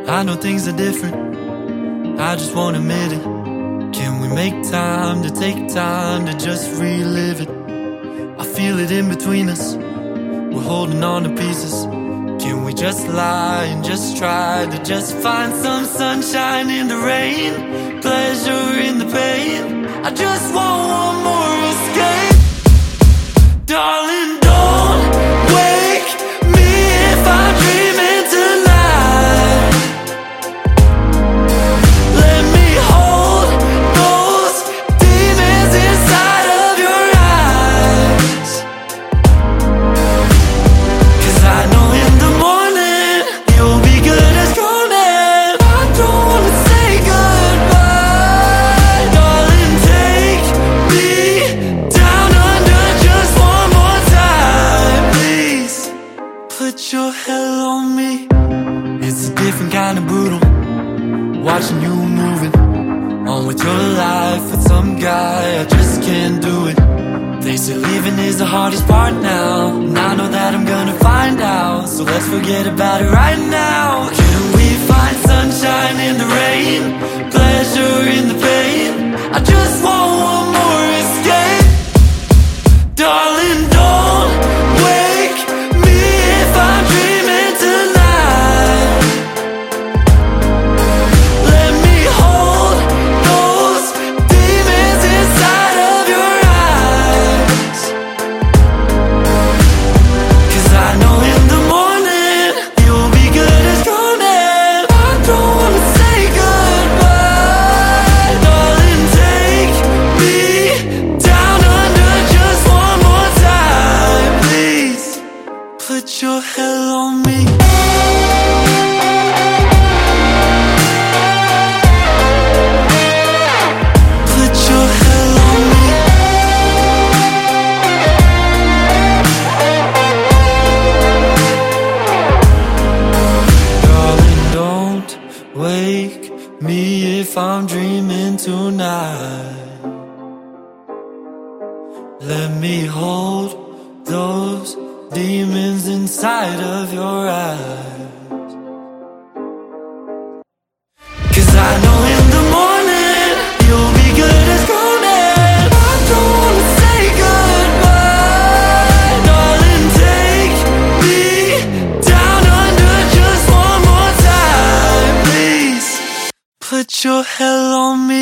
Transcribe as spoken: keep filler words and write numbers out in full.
I know things are different, I just won't admit it. Can we make time to take time to just relive it? I feel it in between us, we're holding on to pieces. Can we just lie and just try to just find some sunshine in the rain, pleasure in the pain? I just want one more escape. Darling, don't wake me if I'm dreaming tonight. Let me hold those demons inside of your eyes. 'Cause I know in the morning you'll be good as gold, and I don't wanna say goodbye. Darling, take me down under just one more time, please. Put your hell on me. It's a different kind of brutal, watching you moving on with your life with some guy. I just can't do it. They say leaving is the hardest part now, and I know that I'm gonna find out. So let's forget about it right now. Can we find sunshine in the rain, pleasure in the pain? I just want one more escape. Darling, don't wake me if I'm dreaming tonight. Let me hold those demons inside of your eyes. 'Cause I know in the morning you'll be good as gold, and I don't wanna say goodbye. Darling, take me down under just one more time, please. Put your hell on me. Put your hell on me. Darling, don't wake me if I'm dreaming tonight. Let me hold those demons inside of your eyes. 'Cause I know in the morning you'll be good as gold, and I don't wanna say goodbye. Darling, take me down under just one more time, please. Put your hell on me.